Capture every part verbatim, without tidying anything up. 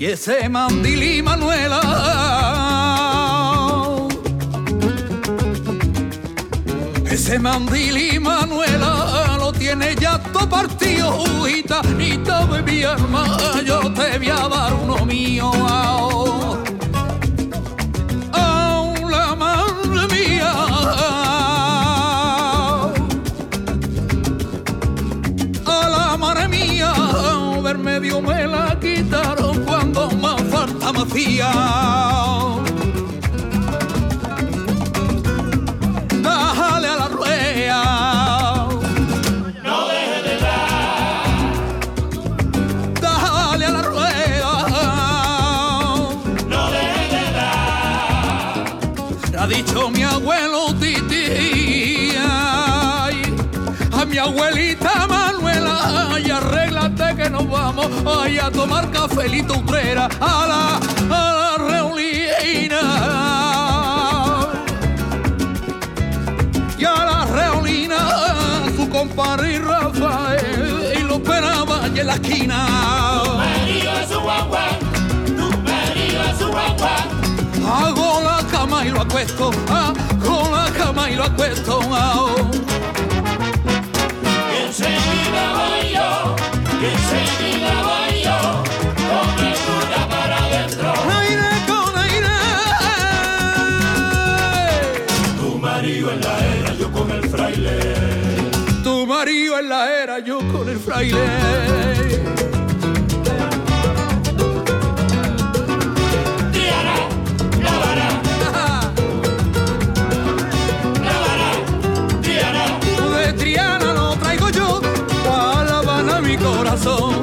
y ese mandili Manuela. Ese mandili Manuela lo tiene ya todo partido, gitanita de mi alma, yo te voy a dar uno mío. Oh, oh, la madre mía. A la madre mía, medio me la quitaron cuando más falta me hacía. Dale a la rueda, no deje de dar. Dale a la rueda, no deje de dar. ha dicho mi abuelo Titi, ay, a mi abuelita Manuela, y arréglate que nos vamos ay, a tomar cafelito Utrera a la, a la Reolina. Y a la Reolina su compadre Rafael y lo esperaba allí en la esquina. Tu marido es su guagua, tu marido es su guagua. Hago la cama y lo acuesto, hago la cama y lo acuesto. Oh. Enseguida voy yo, enseguida voy yo, con el cura para adentro. Aire con aire. Tu marido en la era, yo con el fraile. Tu marido en la era, yo con el fraile. Triana, la vara, la vara, Triana. De Triana lo traigo yo, a La Habana mi corazón.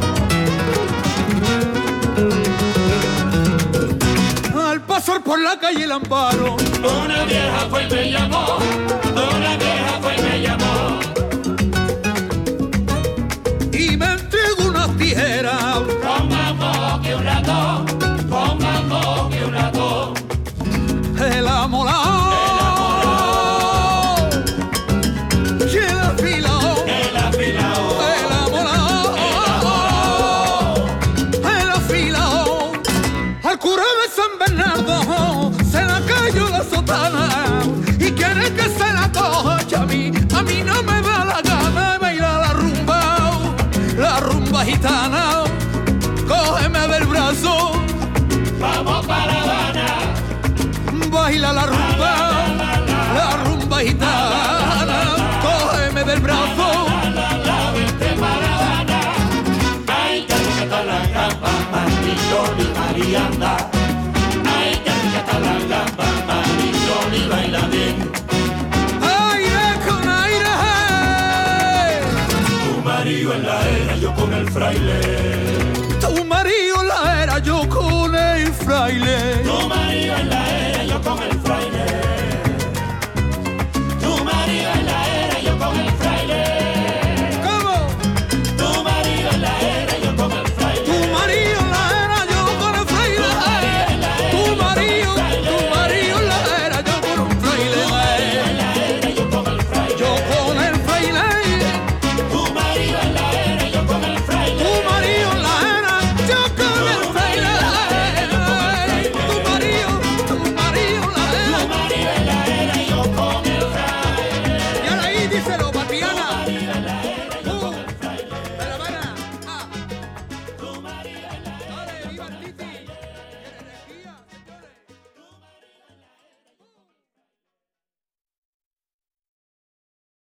Al pasar por la calle El Amparo, Una vieja fue y me llamó, una vieja fue y me llamó. y me entregó unas tijeras. Con mambo que un ratón, con mambo que un ratón. El amolao, y el afilao, El afilao, el amolao, el afilao. Al cura de San Bernardo se la cayó la sotana y quiere que se la coja. A mí, a mí no me da la gana de bailar la rumba, la rumba gitana. Cógeme del brazo, vamos para La Habana. baila la rumba, la rumba gitana. Cógeme del brazo. La, la, vente para La Habana. Ay, que rica está la gamba, Mariloli, Marianda. Ay, que rica está la gamba, Mariloli, baila bien. Aire con aire. Tu marido en la era, yo con el fraile.